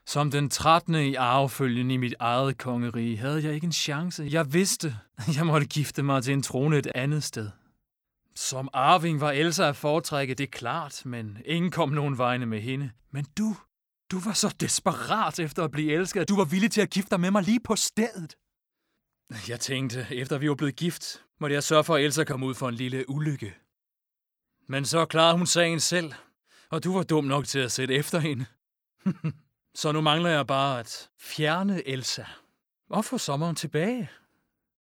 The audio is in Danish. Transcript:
Som den 13. i arvefølgen i mit eget kongerige havde jeg ikke en chance. Jeg vidste, jeg måtte gifte mig til en trone et andet sted. Som arving var Elsa at foretrække, det er klart, men ingen kom nogen vegne med hende. Men du var så desperat efter at blive elsket, at du var villig til at gifte dig med mig lige på stedet. Jeg tænkte, efter vi var blevet gift, måtte jeg sørge for, at Elsa kom ud for en lille ulykke. Men så klarede hun sagen selv, og du var dum nok til at sætte efter hende. Så nu mangler jeg bare at fjerne Elsa og få sommeren tilbage.